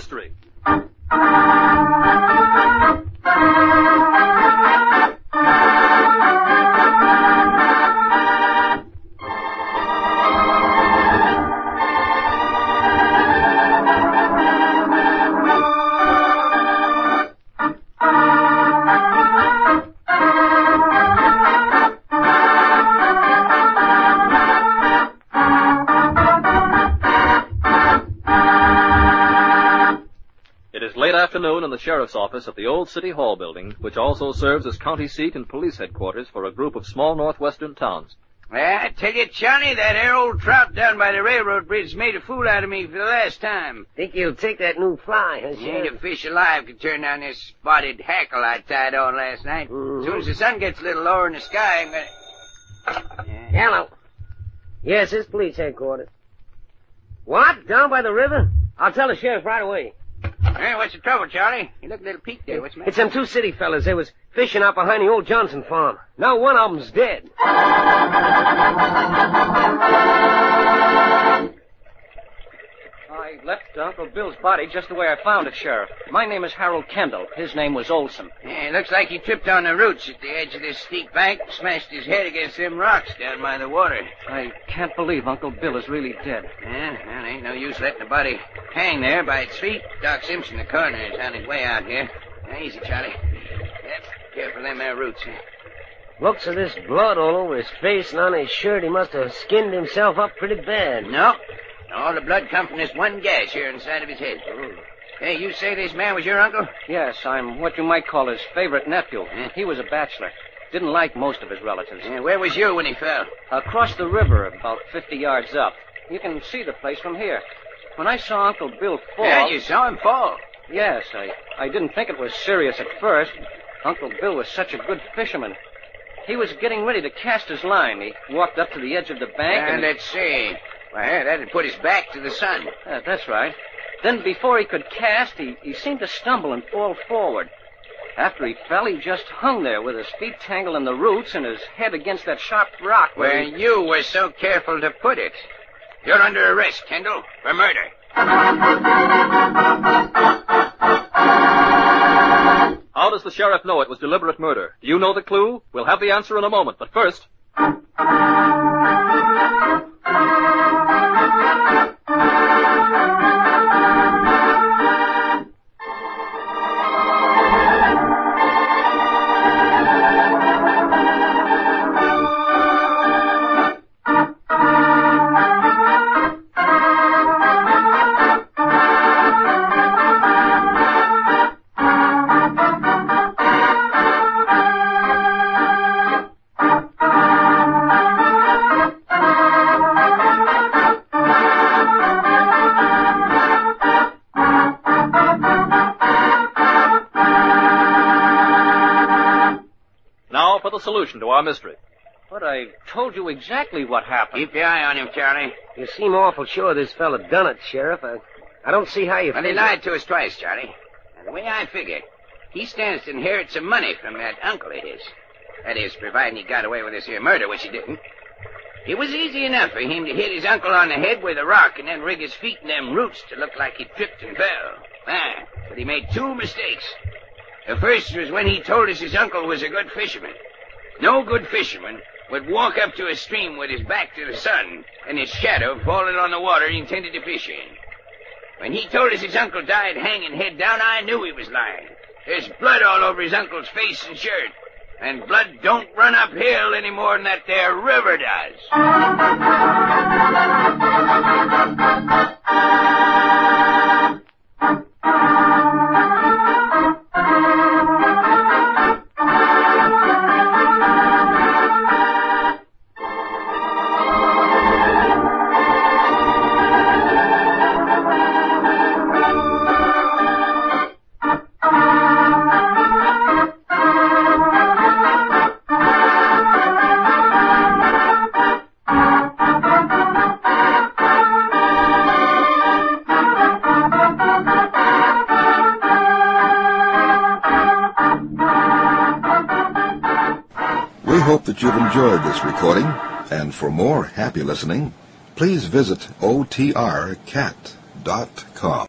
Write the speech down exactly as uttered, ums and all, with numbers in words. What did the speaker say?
mystery. Afternoon in the sheriff's office at the old City Hall building, which also serves as county seat and police headquarters for a group of small northwestern towns. Well, I tell you, Johnny, that there old trout down by the railroad bridge made a fool out of me for the last time. Think he'll take that new fly, huh, Sheriff? Ain't a fish alive could turn down this spotted hackle I tied on last night. Mm-hmm. As soon as the sun gets a little lower in the sky, I'm gonna... Yeah. Hello. Yes, it's police headquarters. What? Down by the river? I'll tell the sheriff right away. Hey, what's the trouble, Charlie? You look a little peaked there. What's the matter? It's them two city fellas. They was fishing out behind the old Johnson farm. Now one of them's dead. I left Uncle Bill's body just the way I found it, Sheriff. My name is Harold Kendall. His name was Olson. Yeah, it looks like he tripped on the roots at the edge of this steep bank, smashed his head against them rocks down by the water. I can't believe Uncle Bill is really dead. Yeah, well, ain't no use letting the body hang there by its feet. Doc Simpson, the coroner, is on his way out here. Now, easy, Charlie. Yep, careful them there roots. Looks of this blood all over his face and on his shirt. He must have skinned himself up pretty bad. No. All the blood come from this one gash here inside of his head. Mm. Hey, you say this man was your uncle? Yes, I'm what you might call his favorite nephew. Yeah. He was a bachelor. Didn't like most of his relatives. Yeah, where was you when he fell? Across the river, about fifty yards up. You can see the place from here. When I saw Uncle Bill fall... Yeah, you saw him fall. Yes, I, I didn't think it was serious at first. Uncle Bill was such a good fisherman. He was getting ready to cast his line. He walked up to the edge of the bank Uh, and... let's see. Well, that'd put his back to the sun. Uh, that's right. Then before he could cast, he, he seemed to stumble and fall forward. After he fell, he just hung there with his feet tangled in the roots and his head against that sharp rock. Where he... you were so careful to put it. You're under arrest, Kendall, for murder. How does the sheriff know it was deliberate murder? Do you know the clue? We'll have the answer in a moment, but first... solution to our mystery. But I told you exactly what happened. Keep your eye on him, Charlie. You seem awful sure this fella done it, Sheriff. I, I don't see how you... Well, he lied to us twice, Charlie. And the way I figure, he stands to inherit some money from that uncle of his. That is, providing he got away with this here murder, which he didn't. It was easy enough for him to hit his uncle on the head with a rock and then rig his feet in them roots to look like he tripped and fell. Ah, but he made two mistakes. The first was when he told us his uncle was a good fisherman. No good fisherman would walk up to a stream with his back to the sun and his shadow falling on the water he intended to fish in. When he told us his uncle died hanging head down, I knew he was lying. There's blood all over his uncle's face and shirt. And blood don't run uphill any more than that there river does. We hope that you've enjoyed this recording, and for more happy listening, please visit O T R cat dot com.